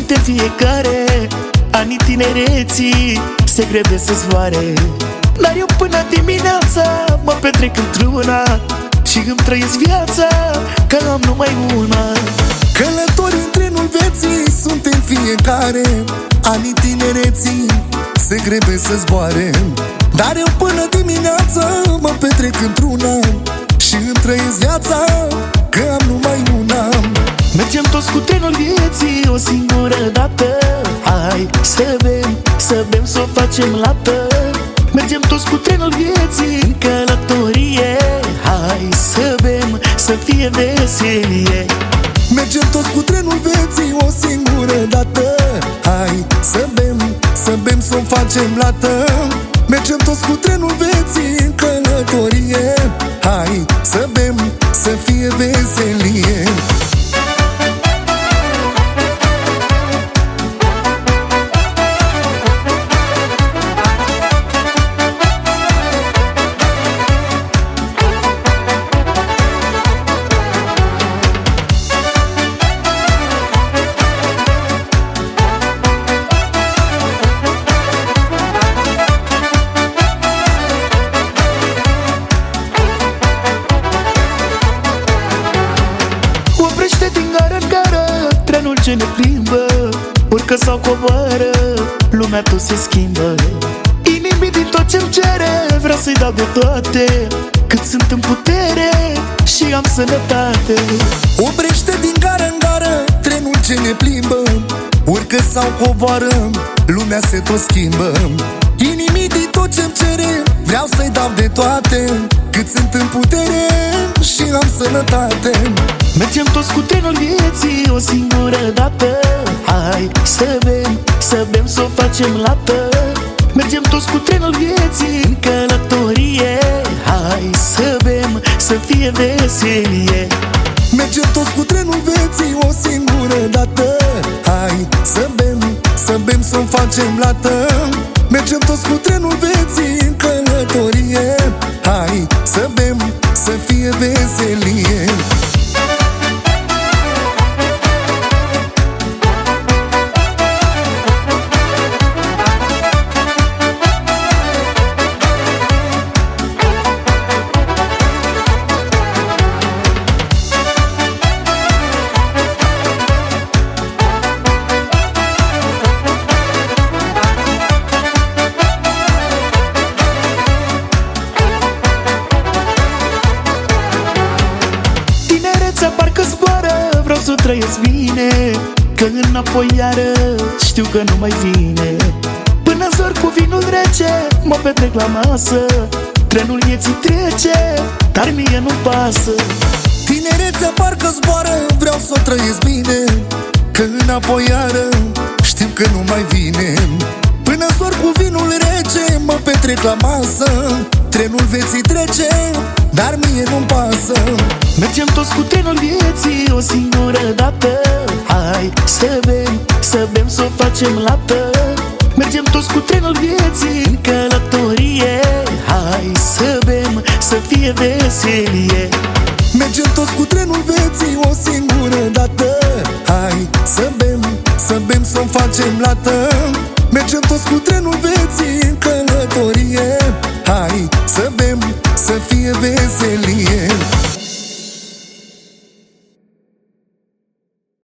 suntem fiecare, anii tinereții se grebe să zboare. Dar eu până dimineața mă petrec într-una și îmi trăiesc viața că am numai una. Călători în trenul vieții suntem fiecare, anii tinereții se grebe să zboare. Dar eu până dimineața mă petrec într-una și îmi trăiesc viața că am numai una. Mergem toți cu trenul vieții o singură dată. Hai să bem, să o facem lată. Mergem toți cu trenul vieții în călătorie. Hai să bem, să fie veselie. Mergem toți cu trenul vieții o singură dată. Hai să bem, să o facem lată. Mergem toți cu trenul vieții în călătorie. Hai să bem, să fie veselie. Oprește din gară în gară trenul ce ne plimbă. Urcă sau coboară, lumea tot se schimbă. Inimii din tot ce-mi cere vreau să-i dau de toate, cât sunt în putere și am sănătate. Oprește din gară în gară trenul ce ne plimbă. Urcă sau coboară, lumea se tot schimbă. Inimii din tot ce-mi cere vreau să-i dau de toate, cât sunt în putere și am sănătate. Mergem toți cu trenul vieții o singură dată. Hai să bem, să o facem lată. Mergem toți cu trenul vieții în călătorie. Hai să bem, să fie veselie. Mergem toți cu trenul vieții o singură dată. Hai să bem, să o facem lată. Mergem toți cu trenul vieții în călătorie. Hai să bem, să fie veselie. Parcă zboară, vreau să trăiesc bine, că înapoi iară știu că nu mai vine. Până zor cu vinul rece mă petrec la masă. Trenul vieții trece, dar mie nu pasă. Tinerețea parcă zboară, vreau să o trăiesc bine, că înapoi iară știu că nu mai vine. Până zor cu vinul rece mă petrec la masă. Trenul vieții trece, dar mie nu-mi pasă. Mergem toți cu trenul vieții o singură dată. Hai să bem, să o facem lată. Mergem toți cu trenul vieții în călătorie. Hai să bem, să fie veselie. Mergem toți cu trenul vieții o singură dată. Hai să bem, să o facem lată. Mergem toți cu trenul vieții în călătorie. Hai să bem, să fie veselie.